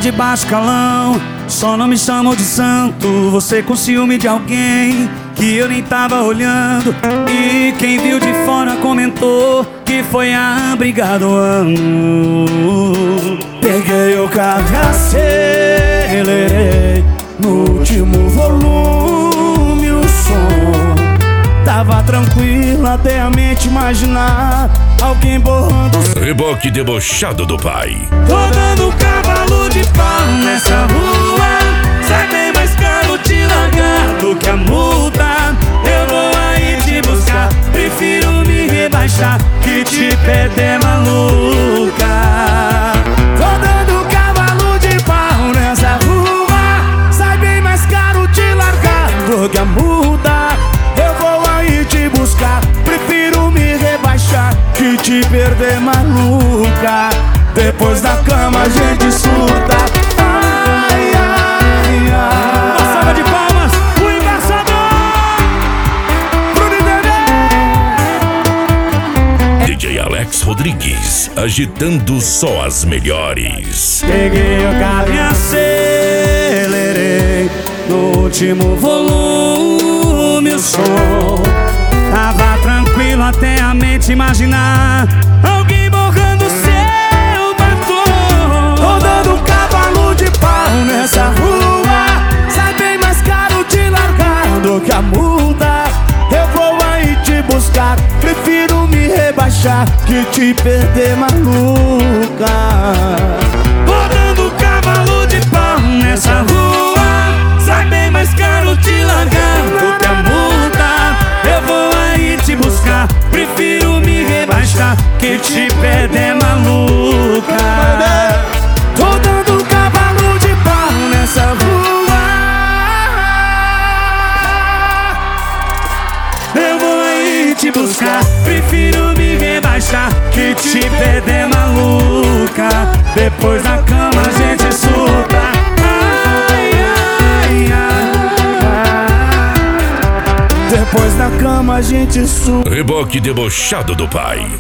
de baixo calão, só não me chamam de santo. Você com ciúme de alguém que eu nem tava olhando, e quem viu de fora comentou que foi a briga do ano. Peguei o carro e acelerei no último volume o som. Tava tranquilo até a mente imaginar alguém borrando. Reboque debochado do pai. Tô dando cavalo de pau nessa rua, sai bem mais caro te largar do que a multa. Eu vou aí te buscar, prefiro me rebaixar que te perder, maluca. Tô dando cavalo de pau nessa rua, sai bem mais caro te largar do que a multa. Eu vou aí te buscar, prefiro me rebaixar que te perder, maluca. Depois da cama a gente surta. Ai, ai, ai. Uma salva de palmas, o embaixador Bruno Dedê. DJ Alex Rodrigues, agitando só as melhores. Peguei o carro e acelerei no último volume o som. Tava tranquilo até a mente imaginar alguém borrando seu batom. Tô dando um cavalo de pau nessa rua, sai bem mais caro te largar do que a multa. Eu vou aí te buscar, prefiro me rebaixar que te perder, maluca. Tô dando cavalo de pau nessa rua, sai bem mais caro te largar do que a multa. Eu vou aí te buscar, prefiro me rebaixar que te perder, maluca. Tô dando cavalo de pau nessa rua. Eu vou aí te buscar, prefiro me rebaixar que te perder, maluca. Depois da cama a gente surta. Ai, ai, ai. Depois da cama a gente surta. Reboque debochado do pai.